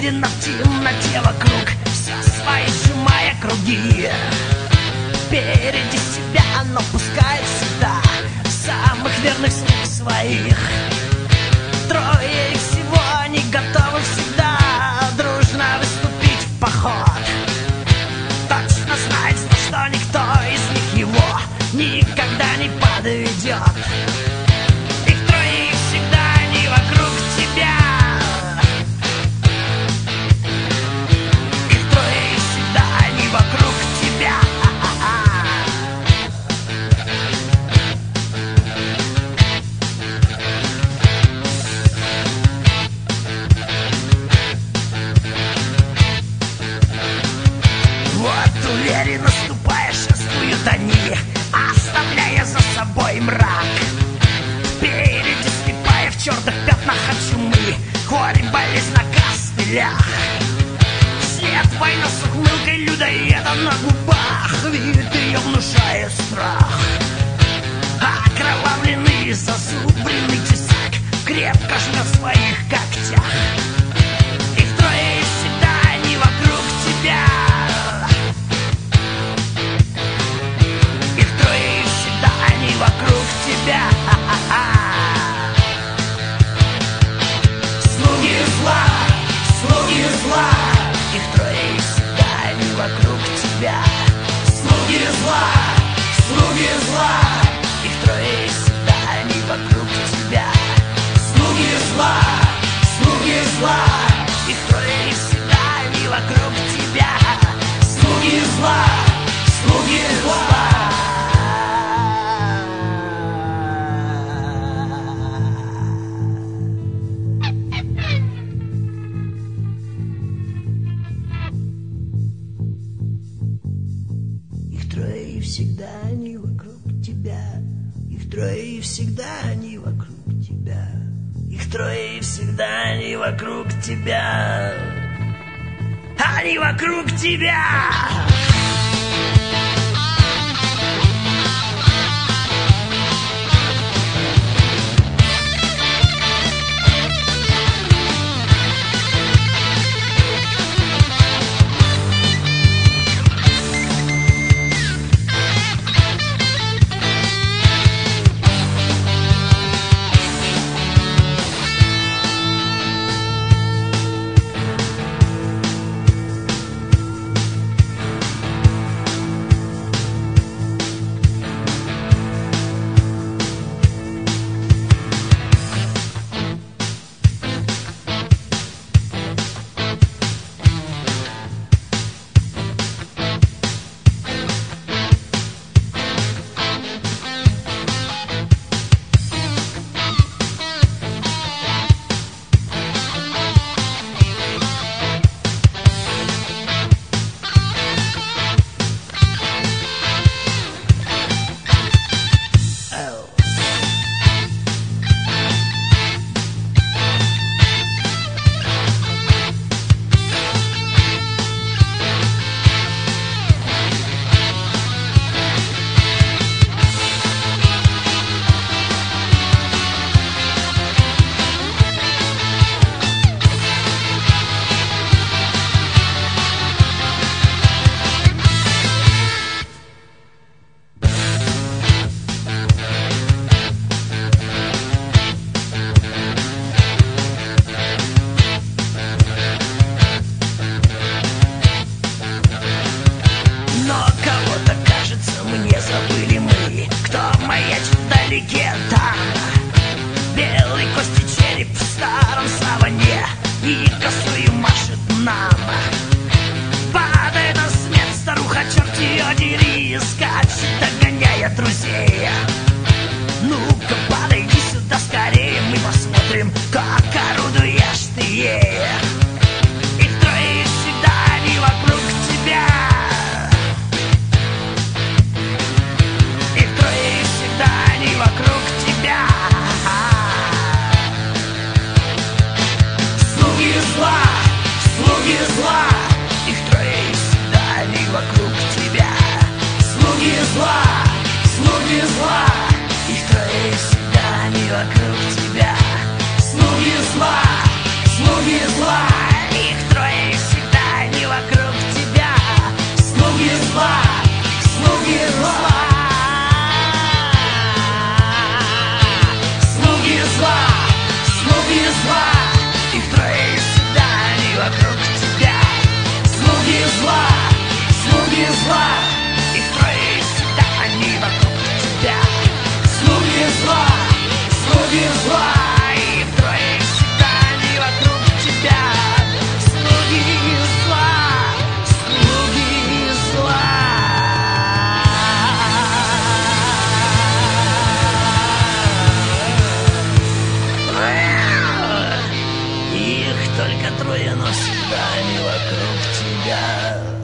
видно в темноте вокруг, все свои сжимая круги. Впереди себя оно пускает всегда самых верных слуг своих. Трое их всего, они готовы всегда дружно выступить в поход. Точно знает, что никто из них его никогда не подведет. Их трое, и всегда они вокруг тебя. Их трое, и всегда они вокруг тебя. Вот уверенно ступая, шествуют они, оставляя за собой мрак. Впереди слепая в черных пятнах от чумы, корень болезнь на костылях. След война с ухмылкой людоеда на губах, вид ее внушает страх. Окровавленный зазубренный тесак крепко жмет в своих когтях. Их трое, и всегда они вокруг тебя. Их трое, и всегда они вокруг тебя. Слуги зла, слуги зла. Их трое, и всегда они вокруг тебя. Слуги зла, слуги зла. Их трое, и всегда они вокруг тебя. Слуги зла, слуги зла. Их трое, и всегда они вокруг тебя. Слуги зла, слуги зла. Их трое, и всегда они вокруг тебя. Их трое, и всегда они вокруг тебя. Их трое, и всегда они вокруг тебя. Они вокруг тебя. Там белый кости череп в старом саване и косую машет нам. Падает на смерть старуха, черт ее дери, скачет, догоняя друзей. Ну-ка, подойди сюда скорее, мы посмотрим, как орудуешь ты ей. Их трое, и всегда они вокруг тебя. Их трое, и всегда они вокруг тебя. Слуги зла, слуги зла. Их трое, и всегда они вокруг тебя. Слуги зла, слуги зла. Их трое, и всегда они вокруг тебя. Слуги зла, слуги зла. Их трое. только трое, но всегда они вокруг тебя.